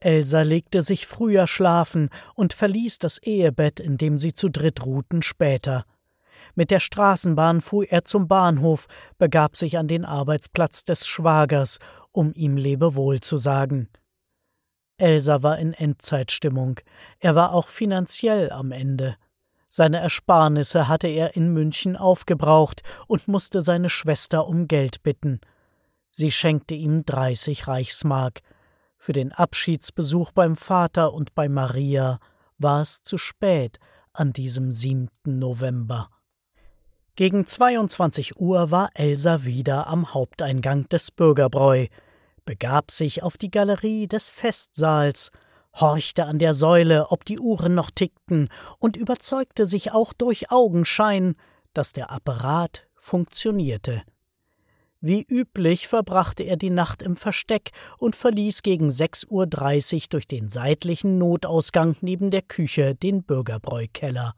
Elsa legte sich früher schlafen und verließ das Ehebett, in dem sie zu dritt ruhten, später. Mit der Straßenbahn fuhr er zum Bahnhof, begab sich an den Arbeitsplatz des Schwagers, um ihm Lebewohl zu sagen. Elsa war in Endzeitstimmung. Er war auch finanziell am Ende. Seine Ersparnisse hatte er in München aufgebraucht und musste seine Schwester um Geld bitten. Sie schenkte ihm 30 Reichsmark. Für den Abschiedsbesuch beim Vater und bei Maria war es zu spät an diesem 7. November. Gegen 22 Uhr war Elsa wieder am Haupteingang des Bürgerbräu, begab sich auf die Galerie des Festsaals, horchte an der Säule, ob die Uhren noch tickten, und überzeugte sich auch durch Augenschein, dass der Apparat funktionierte. Wie üblich verbrachte er die Nacht im Versteck und verließ gegen 6:30 Uhr durch den seitlichen Notausgang neben der Küche den Bürgerbräukeller.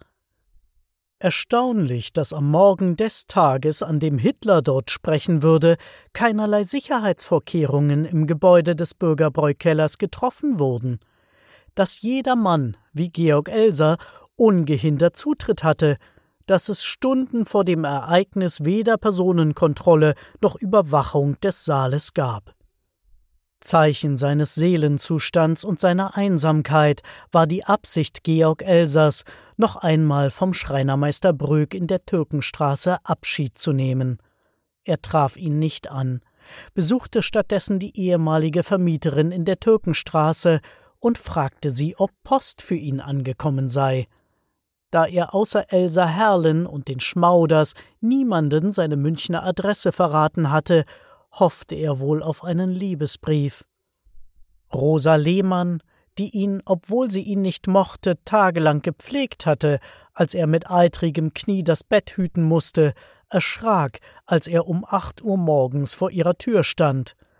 Erstaunlich, dass am Morgen des Tages, an dem Hitler dort sprechen würde, keinerlei Sicherheitsvorkehrungen im Gebäude des Bürgerbräukellers getroffen wurden. Dass jeder Mann, wie Georg Elser, ungehindert Zutritt hatte, dass es Stunden vor dem Ereignis weder Personenkontrolle noch Überwachung des Saales gab. Zeichen seines Seelenzustands und seiner Einsamkeit war die Absicht Georg Elsers, noch einmal vom Schreinermeister Bröck in der Türkenstraße Abschied zu nehmen. Er traf ihn nicht an, besuchte stattdessen die ehemalige Vermieterin in der Türkenstraße und fragte sie, ob Post für ihn angekommen sei. Da er außer Elsa Herrlen und den Schmauders niemanden seine Münchner Adresse verraten hatte, hoffte er wohl auf einen Liebesbrief. Rosa Lehmann, die ihn, obwohl sie ihn nicht mochte, tagelang gepflegt hatte, als er mit eitrigem Knie das Bett hüten musste, erschrak, als er um 8 Uhr morgens vor ihrer Tür stand.